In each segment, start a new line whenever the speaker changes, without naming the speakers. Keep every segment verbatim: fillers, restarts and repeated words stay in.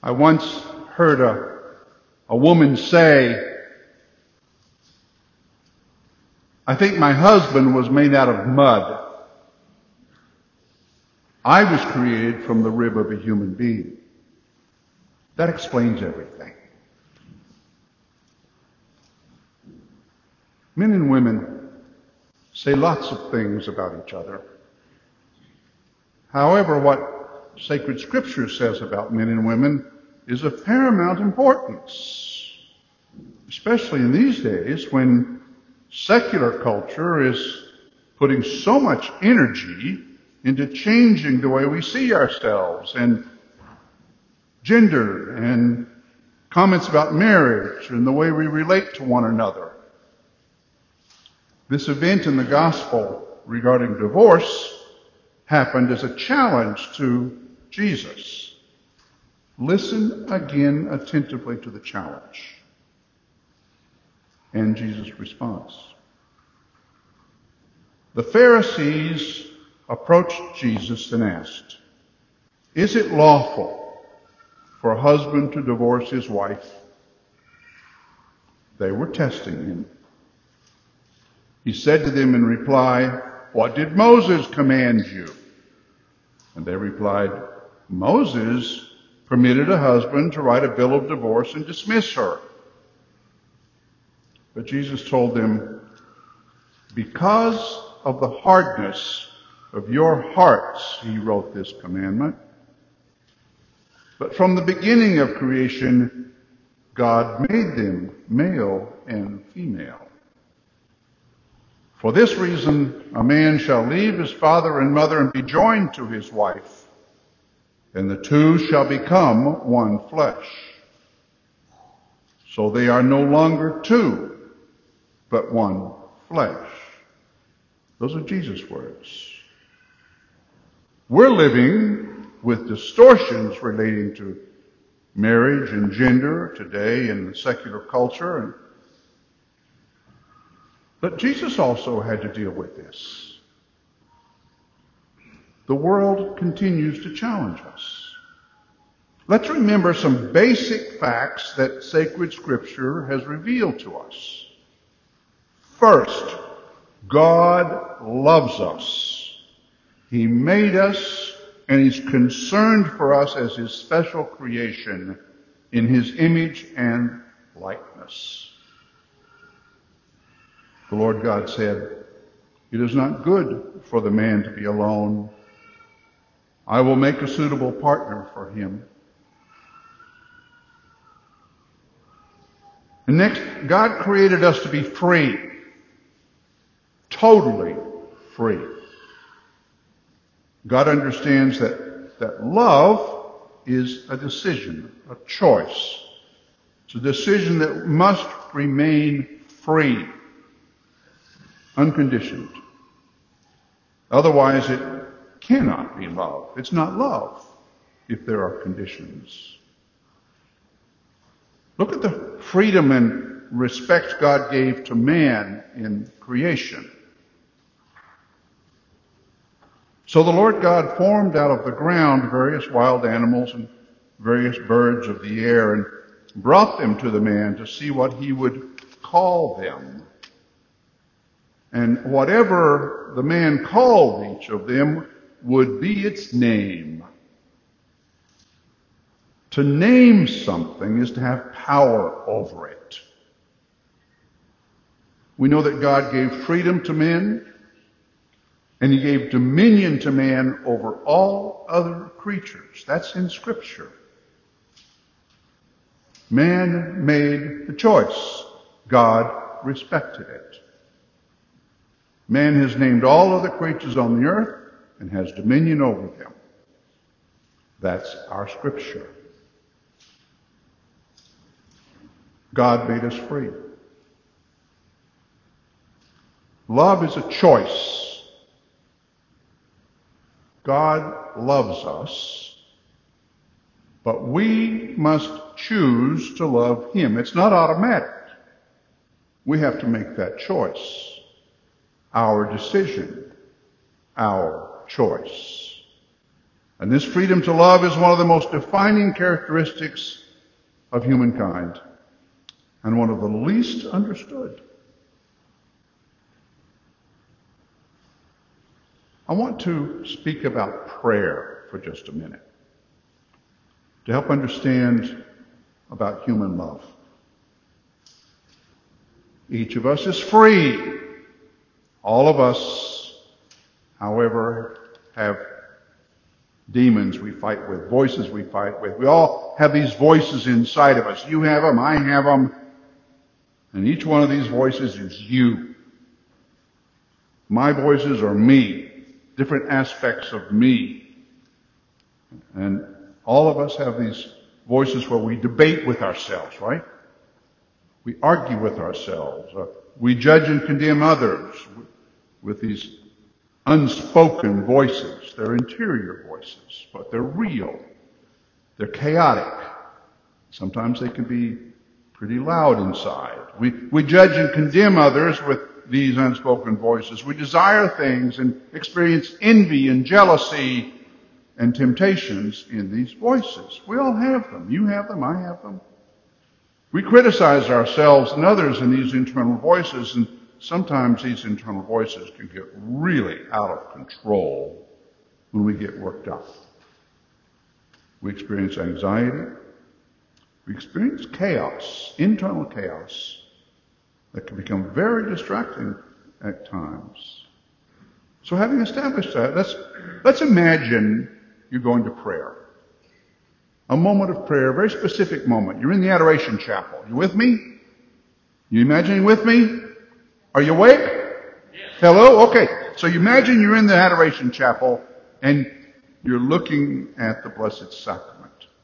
I once heard a, a woman say, "I think my husband was made out of mud. I was created from the rib of a human being." That explains everything. Men and women say lots of things about each other. However, what sacred scripture says about men and women is of paramount importance, especially in these days when secular culture is putting so much energy into changing the way we see ourselves, and gender, and comments about marriage, and the way we relate to one another. This event in the gospel regarding divorce happened as a challenge to Jesus. Listen again attentively to the challenge and Jesus' response. The Pharisees approached Jesus and asked, "Is it lawful for a husband to divorce his wife?" They were testing him. He said to them in reply, "What did Moses command you?" And they replied, "Moses permitted a husband to write a bill of divorce and dismiss her." But Jesus told them, "Because of the hardness of your hearts, he wrote this commandment. But from the beginning of creation, God made them male and female. For this reason, a man shall leave his father and mother and be joined to his wife, and the two shall become one flesh. So they are no longer two, but one flesh." Those are Jesus' words. We're living with distortions relating to marriage and gender today in the secular culture. But Jesus also had to deal with this. The world continues to challenge us. Let's remember some basic facts that sacred scripture has revealed to us. First, God loves us. He made us, and He's concerned for us as His special creation in His image and likeness. The Lord God said, "It is not good for the man to be alone. I will make a suitable partner for him." And next, God created us to be free. Totally free. God understands that, that love is a decision, a choice. It's a decision that must remain free, unconditioned. Otherwise, it cannot be love. It's not love if there are conditions. Look at the freedom and respect God gave to man in creation. So the Lord God formed out of the ground various wild animals and various birds of the air and brought them to the man to see what he would call them. And whatever the man called each of them would be its name. To name something is to have power over it. We know that God gave freedom to men, and He gave dominion to man over all other creatures. That's in Scripture. Man made the choice. God respected it. Man has named all other creatures on the earth and has dominion over them. That's our Scripture. God made us free. Love is a choice. God loves us, but we must choose to love Him. It's not automatic. We have to make that choice. Our decision, our choice. And this freedom to love is one of the most defining characteristics of humankind and one of the least understood. I want to speak about prayer for just a minute to help understand about human love. Each of us is free. All of us, however, have demons we fight with, voices we fight with. We all have these voices inside of us. You have them, I have them. And each one of these voices is you. My voices are me. Different aspects of me. And all of us have these voices where we debate with ourselves, right? We argue with ourselves. Uh, we judge and condemn others with these unspoken voices. They're interior voices, but they're real. They're chaotic. Sometimes they can be pretty loud inside. We, we judge and condemn others with these unspoken voices. We desire things and experience envy and jealousy and temptations in these voices. We all have them. You have them. I have them. We criticize ourselves and others in these internal voices, and sometimes these internal voices can get really out of control when we get worked up. We experience anxiety. We experience chaos, internal chaos, that can become very distracting at times. So having established that, let's, let's imagine you're going to prayer. A moment of prayer, a very specific moment. You're in the Adoration Chapel. You with me? You imagining with me? Are you awake? Yes. Hello? Okay. So you imagine you're in the Adoration Chapel and you're looking at the Blessed Sacrament.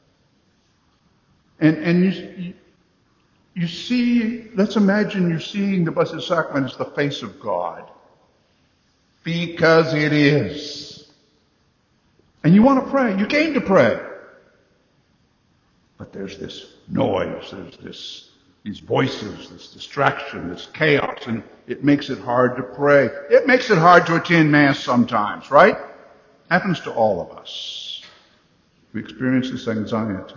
And, and you, you You see, let's imagine you're seeing the Blessed Sacrament as the face of God. Because it is. And you want to pray. You came to pray. But there's this noise, there's this, these voices, this distraction, this chaos, and it makes it hard to pray. It makes it hard to attend Mass sometimes, right? Happens to all of us. We experience this anxiety.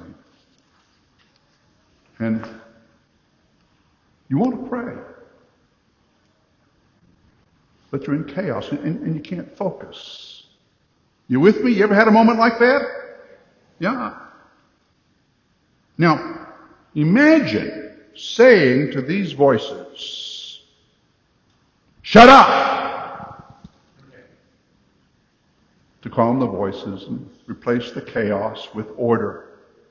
And you want to pray, but you're in chaos and, and you can't focus. You with me? You ever had a moment like that? Yeah. Now, imagine saying to these voices, "Shut up!" to calm the voices and replace the chaos with order.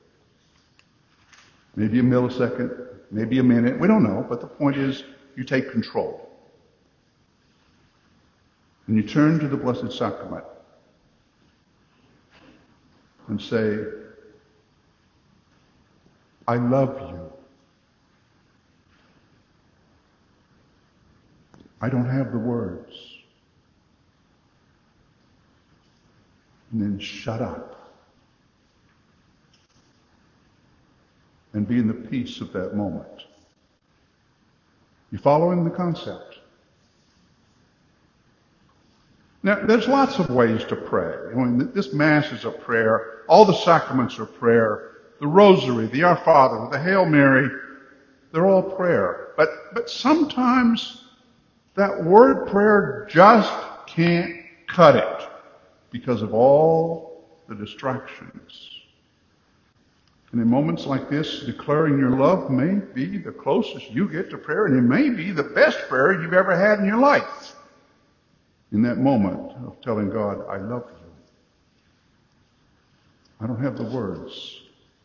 Maybe a millisecond, maybe a minute, we don't know, but the point is you take control. And you turn to the Blessed Sacrament and say, "I love you. I don't have the words." And then shut up. And be in the peace of that moment. You following the concept? Now, there's lots of ways to pray. I mean, this Mass is a prayer. All the sacraments are prayer. The Rosary, the Our Father, the Hail Mary, they're all prayer. But, but sometimes that word prayer just can't cut it because of all the distractions. And in moments like this, declaring your love may be the closest you get to prayer, and it may be the best prayer you've ever had in your life. In that moment of telling God, "I love you." I don't have the words.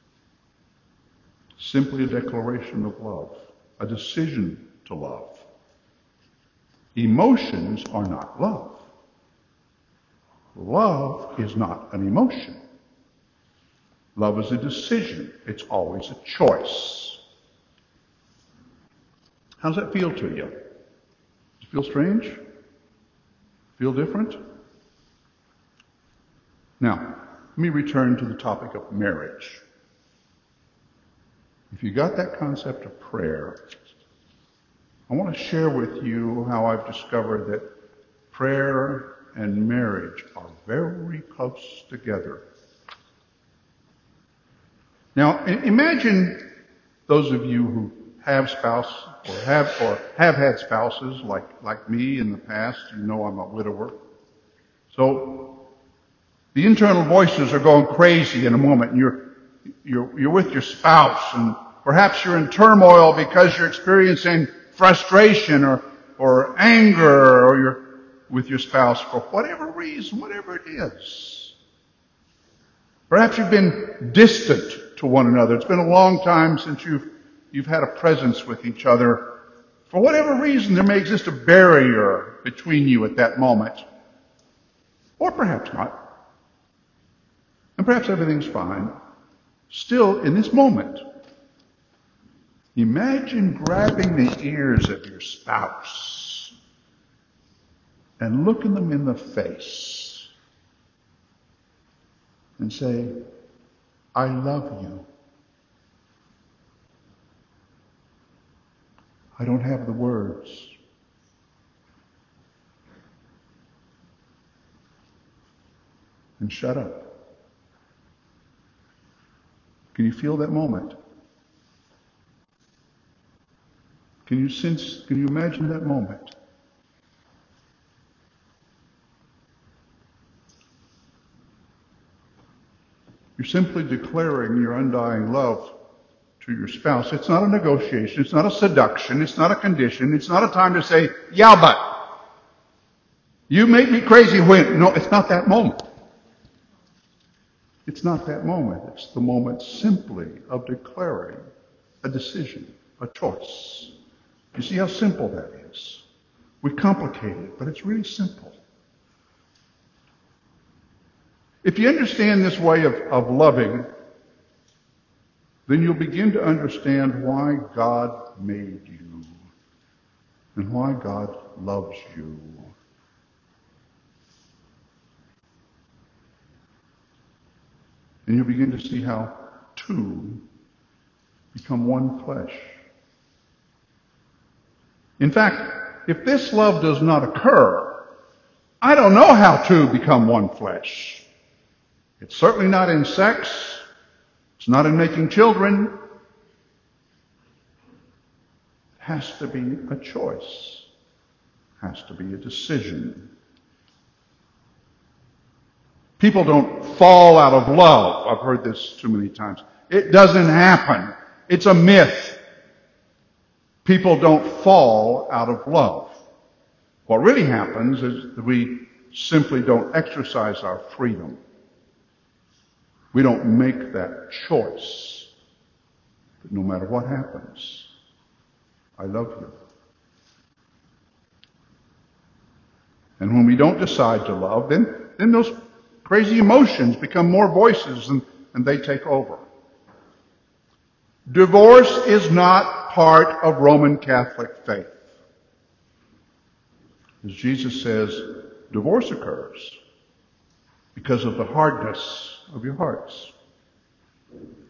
Simply a declaration of love, a decision to love. Emotions are not love. Love is not an emotion. Love is a decision. It's always a choice. How does that feel to you? Does it feel strange? Feel different? Now, let me return to the topic of marriage. If you got that concept of prayer, I want to share with you how I've discovered that prayer and marriage are very close together. Now, imagine those of you who have spouse or have or have had spouses like, like me in the past. You know I'm a widower. So the internal voices are going crazy in a moment, and you're you're you're with your spouse, and perhaps you're in turmoil because you're experiencing frustration or or anger, or you're with your spouse for whatever reason, whatever it is. Perhaps you've been distant to one another. It's been a long time since you've you've had a presence with each other. For whatever reason, there may exist a barrier between you at that moment. Or perhaps not. And perhaps everything's fine. Still, in this moment, imagine grabbing the ears of your spouse and looking them in the face and say, I love you. I don't have the words. And shut up. Can you feel that moment? Can you sense, can you imagine that moment? You're simply declaring your undying love to your spouse. It's not a negotiation. It's not a seduction. It's not a condition. It's not a time to say, yeah, but you make me crazy when. No, it's not that moment. It's not that moment. It's the moment simply of declaring a decision, a choice. You see how simple that is? We complicate it, but it's really simple. If you understand this way of, of loving, then you'll begin to understand why God made you and why God loves you. And you'll begin to see how two become one flesh. In fact, if this love does not occur, I don't know how two become one flesh. It's certainly not in sex. It's not in making children. It has to be a choice. It has to be a decision. People don't fall out of love. I've heard this too many times. It doesn't happen. It's a myth. People don't fall out of love. What really happens is that we simply don't exercise our freedom. We don't make that choice. But no matter what happens, I love you. And when we don't decide to love, then, then those crazy emotions become more voices, and, and they take over. Divorce is not part of Roman Catholic faith. As Jesus says, divorce occurs because of the hardness of your hearts.